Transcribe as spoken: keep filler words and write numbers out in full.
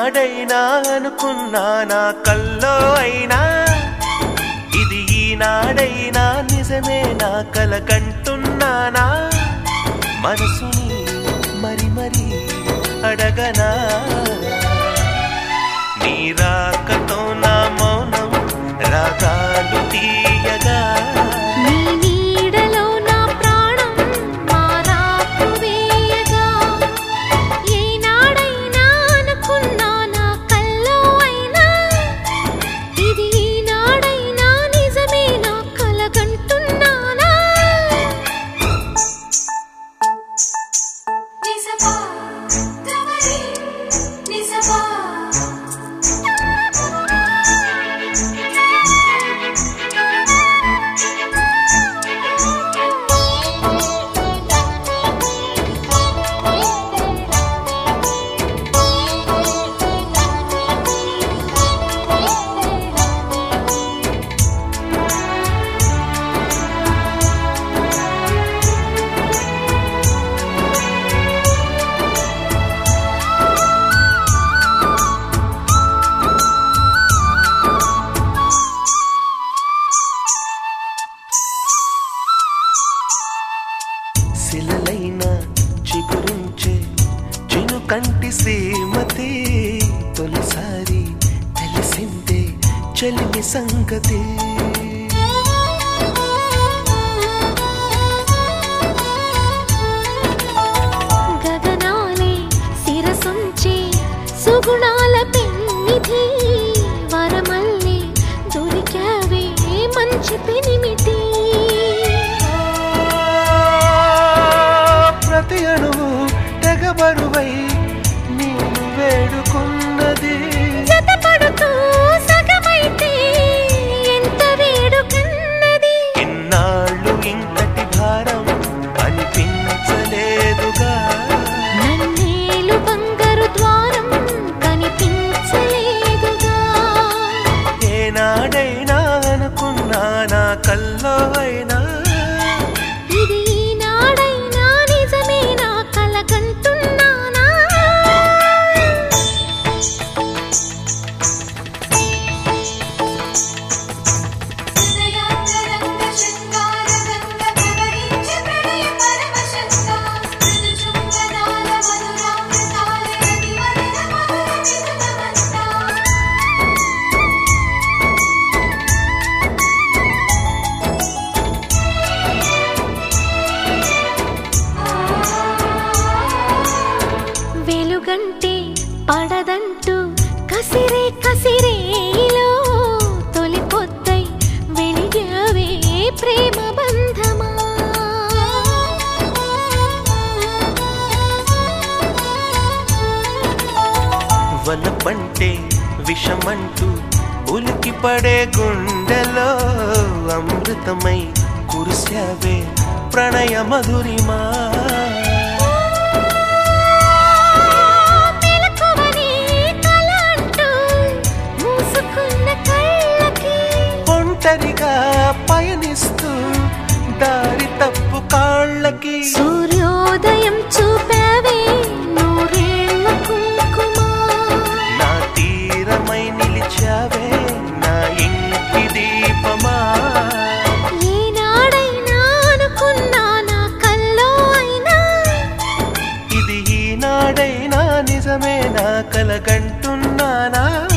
ఏనాడైనా అనుకున్నా నా కల్లో అయినా ఇది ఈనాడైనా నిజమే నా కల కంటున్నానా మనసుని మరి మరి అడగనా నీ రాకతో నా మౌనం రాగాలు తీయగా నీ నీడలో నా ప్రాణం మారాకు వేయగా ఏనాడైనా అనుకున్నా నా కల్లో అయినా ఇది ఈనాడైనా నిజమే నా కలగంటున్నానా నిజమా తమరి నిజమా శిలలైన చిగురించే చిను కంటి శ్రీమతి తొలిసారి తెలిసిందే చలిమి సంగతి గగనాలే శిరసుంచే సుగుణాల పెన్నిధి వరమల్లే దొరికావే మంచి పెనిమిటి ప్రతి అణువు తెగబరువై నేను వేడుకున్నది జతపడుతూ సగమైతే ఎంత వేడుకన్నది ఇన్నాళ్ళు ఇంతటి భారం అనిపించలేదుగా నన్నేలు బంగారు ద్వారం కనిపించలేదుగా ఏనాడైనా అనుకున్నా నా కల్లో అయినా ఇది ఈనాడైనా నిజమే నా కలగంటున్నానా హృదయాంతరంగ శృంగారగంగ ప్రవహించే ప్రణయ పరమశంగా మృదుచుంబనాల మధురామృతాల రతివర్ణ మధుర వినుతమంతా వెలుగంటే పడదంటూ కసిరే కసిరేలో తొలి పొద్దై వెలిగావే ప్రేమ బంధమా వలపంటే విషమంటూ ఉలికి పడే గుండెలో అమృతమై కురిశావే ప్రణయ మధురిమా మెలకువనే కల అంటూ మూసుకున్న కళ్ళకి ఒంటరిగా పయనిస్తూ దారి తప్పు కాళ్ళకి సూర్యోదయం చూపావే నూరేళ్ల కుంకుమ నా తీరమై నిలిచావే నా ఇంటి దీపమా ఏనాడైనా అనుకున్నా నా కల్లో అయినా ఇది ఈనాడైనా నిజమే నా కలగంటున్నానా